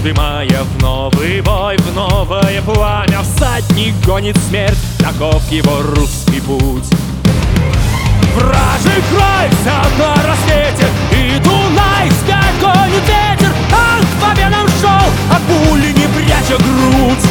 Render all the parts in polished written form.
вздымая в новый бой, в новое пламя. Всадник гонит смерть, таков его русский путь. Вражий край взят на рассвете, и Дунай вспять гонит ветер. Он к победам шел, а пули не пряча грудь.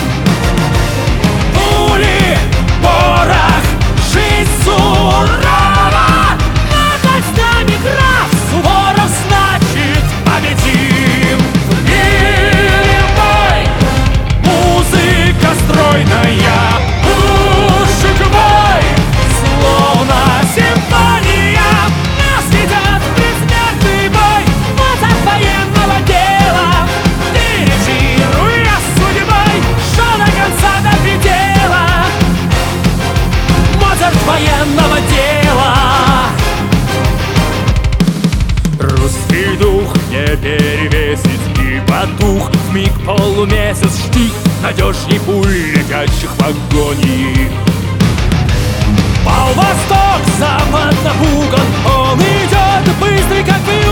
Пули, порох, жизнь сурова, над нами граф Суворов, значит победим. Мир бой, музыка стройная, пушек бой, словно симфония. Нас ведет предсмертный бой, Моцарт военного дела, дирижируя судьбой, шел до конца, до предела. Моцарт военного дела. Русский дух не перевесить, и потух вмиг полумесяц штик, надежней пуль, летящих в агонии. Пал восток, запад напуган, он идет быстрый, как вьюга.